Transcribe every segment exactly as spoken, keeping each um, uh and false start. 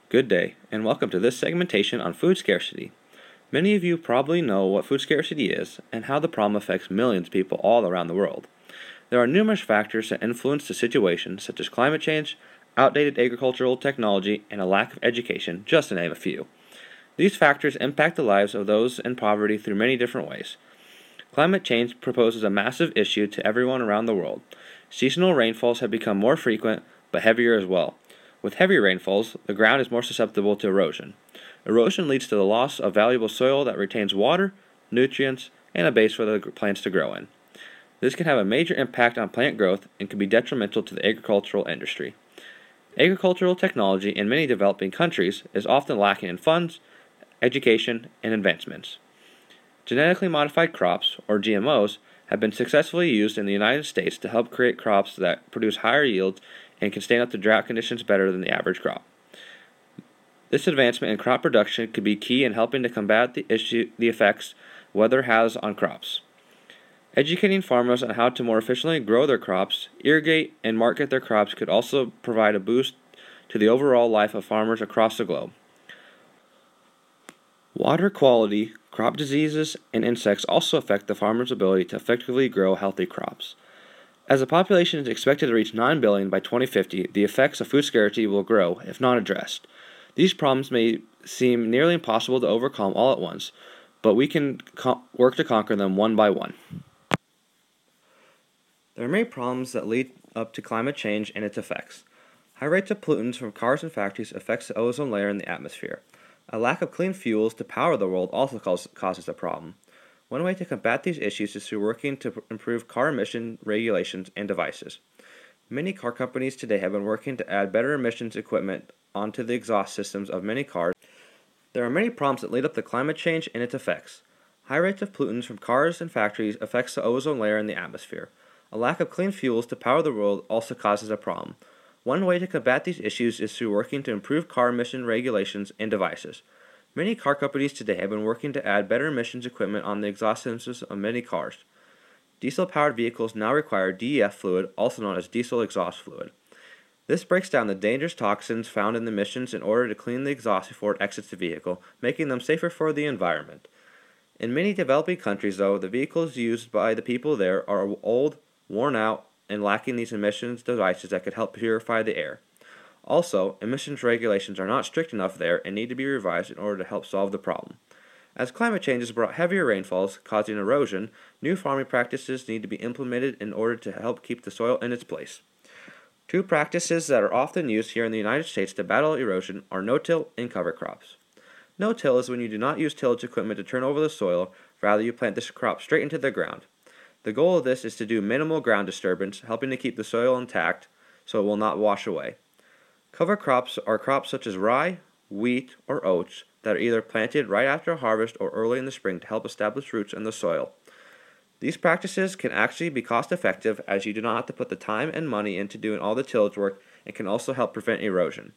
Good day, and welcome to this segmentation on food scarcity. Many of you probably know what food scarcity is and how the problem affects millions of people all around the world. There are numerous factors that influence the situation, such as climate change, outdated agricultural technology, and a lack of education, just to name a few. These factors impact the lives of those in poverty through many different ways. Climate change proposes a massive issue to everyone around the world. Seasonal rainfalls have become more frequent, but heavier as well. With heavy rainfalls, the ground is more susceptible to erosion. Erosion leads to the loss of valuable soil that retains water, nutrients, and a base for the plants to grow in. This can have a major impact on plant growth and can be detrimental to the agricultural industry. Agricultural technology in many developing countries is often lacking in funds, education, and advancements. Genetically modified crops, or G M Os, have been successfully used in the United States to help create crops that produce higher yields and can stand up to drought conditions better than the average crop. This advancement in crop production could be key in helping to combat the issue, the effects weather has on crops. Educating farmers on how to more efficiently grow their crops, irrigate, and market their crops could also provide a boost to the overall life of farmers across the globe. Water quality, crop diseases, and insects also affect the farmer's ability to effectively grow healthy crops. As the population is expected to reach nine billion by twenty fifty, the effects of food scarcity will grow if not addressed. These problems may seem nearly impossible to overcome all at once, but we can co- work to conquer them one by one. There are many problems that lead up to climate change and its effects. High rates of pollutants from cars and factories affects the ozone layer in the atmosphere. A lack of clean fuels to power the world also cause, causes a problem. One way to combat these issues is through working to improve car emission regulations and devices. Many car companies today have been working to add better emissions equipment onto the exhaust systems of many cars. There are many problems that lead up to climate change and its effects. High rates of pollutants from cars and factories affects the ozone layer in the atmosphere. A lack of clean fuels to power the world also causes a problem. One way to combat these issues is through working to improve car emission regulations and devices. Many car companies today have been working to add better emissions equipment on the exhaust systems of many cars. Diesel-powered vehicles now require D E F fluid, also known as diesel exhaust fluid. This breaks down the dangerous toxins found in the emissions in order to clean the exhaust before it exits the vehicle, making them safer for the environment. In many developing countries, though, the vehicles used by the people there are old, worn out, and lacking these emissions devices that could help purify the air. Also, emissions regulations are not strict enough there and need to be revised in order to help solve the problem. As climate change has brought heavier rainfalls, causing erosion, new farming practices need to be implemented in order to help keep the soil in its place. Two practices that are often used here in the United States to battle erosion are no-till and cover crops. No-till is when you do not use tillage equipment to turn over the soil, rather you plant this crop straight into the ground. The goal of this is to do minimal ground disturbance, helping to keep the soil intact so it will not wash away. Cover crops are crops such as rye, wheat, or oats that are either planted right after harvest or early in the spring to help establish roots in the soil. These practices can actually be cost effective as you do not have to put the time and money into doing all the tillage work and can also help prevent erosion.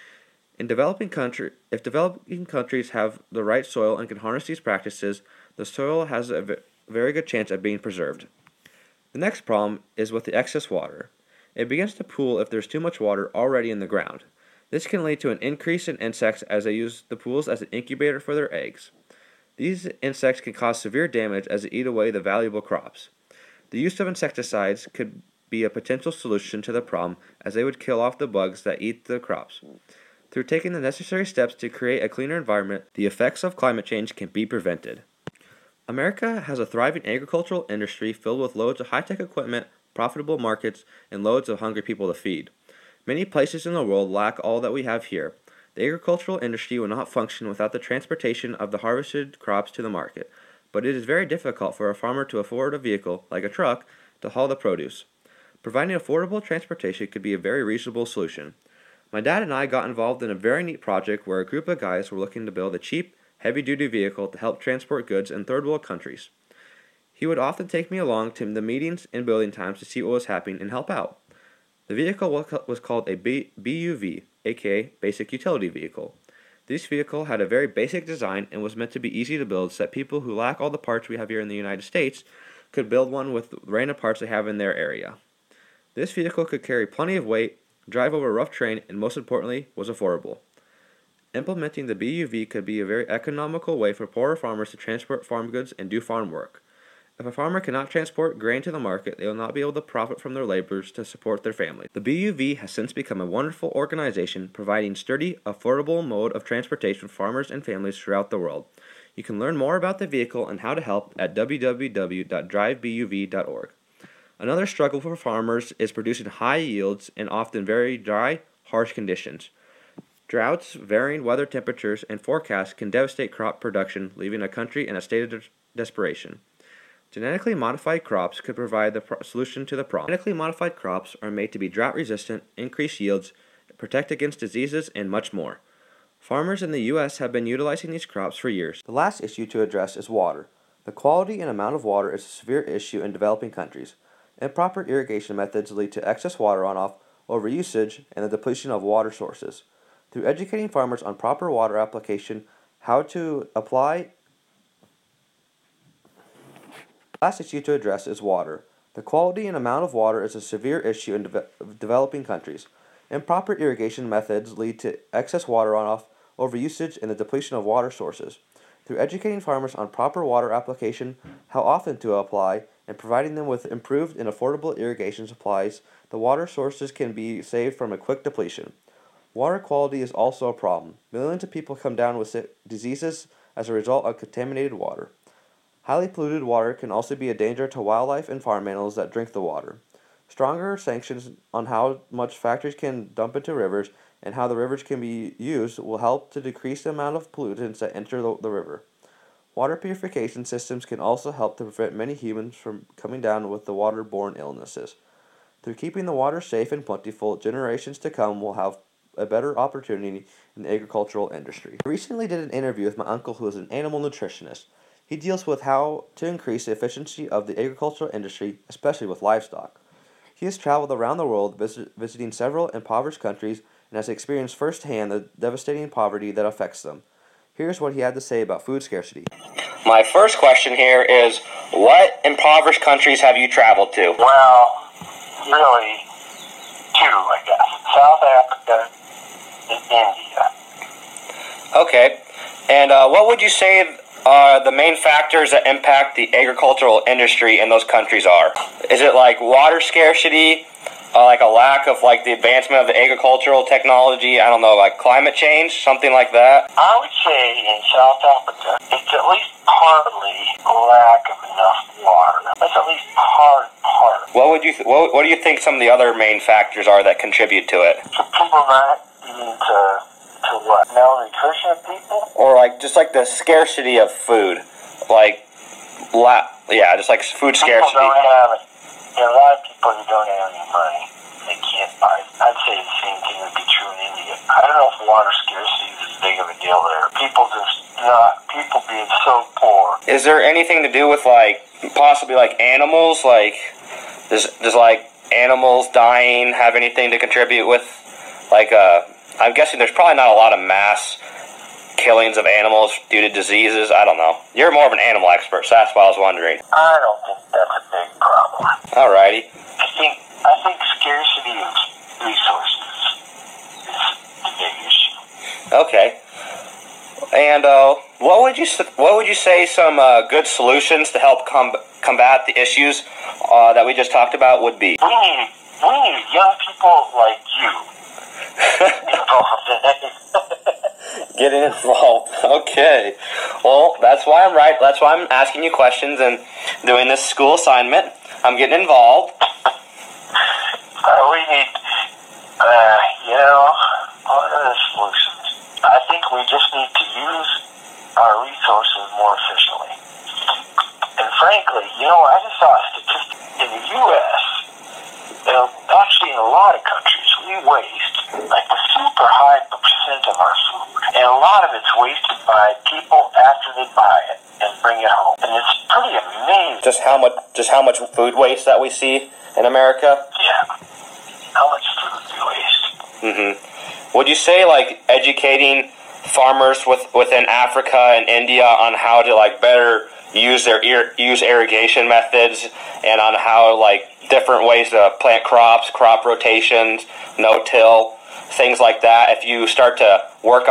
In developing country, if developing countries have the right soil and can harness these practices, the soil has a very good chance of being preserved. The next problem is with the excess water. It begins to pool if there's too much water already in the ground. This can lead to an increase in insects as they use the pools as an incubator for their eggs. These insects can cause severe damage as they eat away the valuable crops. The use of insecticides could be a potential solution to the problem as they would kill off the bugs that eat the crops. Through taking the necessary steps to create a cleaner environment, the effects of climate change can be prevented. America has a thriving agricultural industry filled with loads of high-tech equipment, profitable markets, and loads of hungry people to feed. Many places in the world lack all that we have here. The agricultural industry will not function without the transportation of the harvested crops to the market, but it is very difficult for a farmer to afford a vehicle, like a truck, to haul the produce. Providing affordable transportation could be a very reasonable solution. My dad and I got involved in a very neat project where a group of guys were looking to build a cheap, heavy-duty vehicle to help transport goods in third-world countries. He would often take me along to the meetings and building times to see what was happening and help out. The vehicle was called a B U V, aka Basic Utility Vehicle. This vehicle had a very basic design and was meant to be easy to build so that people who lack all the parts we have here in the United States could build one with the random parts they have in their area. This vehicle could carry plenty of weight, drive over rough terrain, and most importantly, was affordable. Implementing the B U V could be a very economical way for poorer farmers to transport farm goods and do farm work. If a farmer cannot transport grain to the market, they will not be able to profit from their labors to support their family. The B U V has since become a wonderful organization providing sturdy, affordable mode of transportation for farmers and families throughout the world. You can learn more about the vehicle and how to help at w w w dot drive b u v dot org. Another struggle for farmers is producing high yields in often very dry, harsh conditions. Droughts, varying weather temperatures, and forecasts can devastate crop production, leaving a country in a state of de- desperation. Genetically modified crops could provide the pro- solution to the problem. Genetically modified crops are made to be drought resistant, increase yields, protect against diseases, and much more. Farmers in the U S have been utilizing these crops for years. The last issue to address is water. The quality and amount of water is a severe issue in developing countries. Improper irrigation methods lead to excess water runoff, overusage, and the depletion of water sources. Through educating farmers on proper water application, how to apply. The last issue to address is water. The quality and amount of water is a severe issue in de- developing countries. Improper irrigation methods lead to excess water runoff, overusage, and the depletion of water sources. Through educating farmers on proper water application, how often to apply, and providing them with improved and affordable irrigation supplies, the water sources can be saved from a quick depletion. Water quality is also a problem. Millions of people come down with diseases as a result of contaminated water. Highly polluted water can also be a danger to wildlife and farm animals that drink the water. Stronger sanctions on how much factories can dump into rivers and how the rivers can be used will help to decrease the amount of pollutants that enter the, the river. Water purification systems can also help to prevent many humans from coming down with the waterborne illnesses. Through keeping the water safe and plentiful, generations to come will have a better opportunity in the agricultural industry. I recently did an interview with my uncle who is an animal nutritionist. He deals with how to increase the efficiency of the agricultural industry, especially with livestock. He has traveled around the world visit, visiting several impoverished countries and has experienced firsthand the devastating poverty that affects them. Here's what he had to say about food scarcity. My first question here is, what impoverished countries have you traveled to? Well, really, two, I guess. South Africa and India. Okay. And uh, what would you say uh, the main factors that impact the agricultural industry in those countries are? Is it like water scarcity, uh, like a lack of like the advancement of the agricultural technology, I don't know, like climate change, something like that? I would say in South Africa, it's at least partly a lack of enough water. That's at least part, part. What would you th- what, what do you think some of the other main factors are that contribute to it? So people not eating to, to what? Malnutrition of people? Or like just like the scarcity of food, like la- yeah, just like food People scarcity. don't have it. There are a lot of people who don't have any money. They can't buy it. I'd say the same thing would be true in India. I don't know if water scarcity is as big of a deal there. People just not, people being so poor. Is there anything to do with like possibly like animals? Like does does like animals dying have anything to contribute with? Like uh, I'm guessing there's probably not a lot of mass killings of animals due to diseases. I don't know. You're more of an animal expert, so that's why I was wondering. I don't think that's a big problem. Alrighty. I think I think scarcity of resources is the big issue. Okay. And uh, what would you what would you say some uh, good solutions to help com- combat the issues uh, that we just talked about would be? We need we need young people like you involved in it. Getting involved. Okay. Well, that's why I'm right. That's why I'm asking you questions and doing this school assignment. I'm getting involved. Uh, we need, uh, you know, what are the solutions? I think we just need to use our resources more efficiently. And frankly, you know, I just saw a statistic in the U S, and actually in a lot of countries, we waste like a super high percent of our food. And a lot of it's wasted by people after they buy it and bring it home. And it's pretty amazing. Just how much just how much food waste that we see in America? Yeah. How much food we waste. Mm-hmm. Would you say like educating farmers with, within Africa and India on how to like better use their ir- use irrigation methods and on how like different ways to plant crops, crop rotations, no-till, things like that. If you start to work on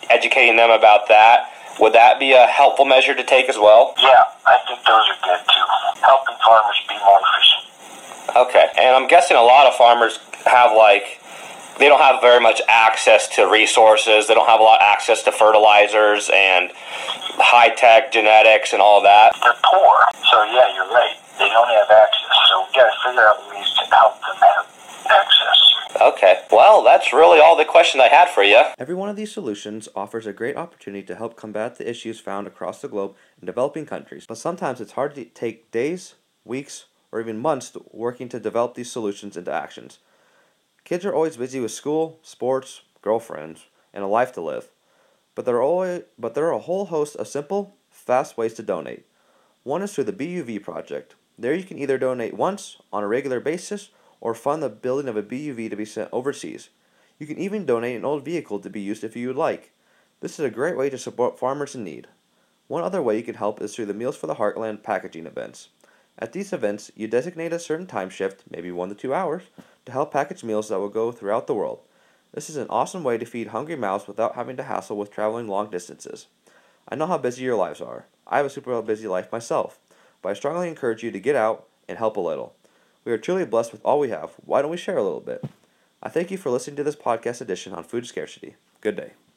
educating them about that. Would that be a helpful measure to take as well? Yeah, I think those are good too. Helping farmers be more efficient. Okay, and I'm guessing a lot of farmers have like, they don't have very much access to resources. They don't have a lot of access to fertilizers and high-tech genetics and all of that. They're poor, so yeah, you're right. They don't have access, so we got to figure out ways to help them have access. Okay, well, that's really all the questions I had for you. Every one of these solutions offers a great opportunity to help combat the issues found across the globe in developing countries, but sometimes it's hard to take days, weeks, or even months to working to develop these solutions into actions. Kids are always busy with school, sports, girlfriends, and a life to live, but there are always, but there are a whole host of simple, fast ways to donate. One is through the B U V project. There you can either donate once, on a regular basis, or fund the building of a B U V to be sent overseas. You can even donate an old vehicle to be used if you would like. This is a great way to support farmers in need. One other way you can help is through the Meals for the Heartland packaging events. At these events, you designate a certain time shift, maybe one to two hours, to help package meals that will go throughout the world. This is an awesome way to feed hungry mouths without having to hassle with traveling long distances. I know how busy your lives are. I have a super busy life myself, but I strongly encourage you to get out and help a little. We are truly blessed with all we have. Why don't we share a little bit? I thank you for listening to this podcast edition on food scarcity. Good day.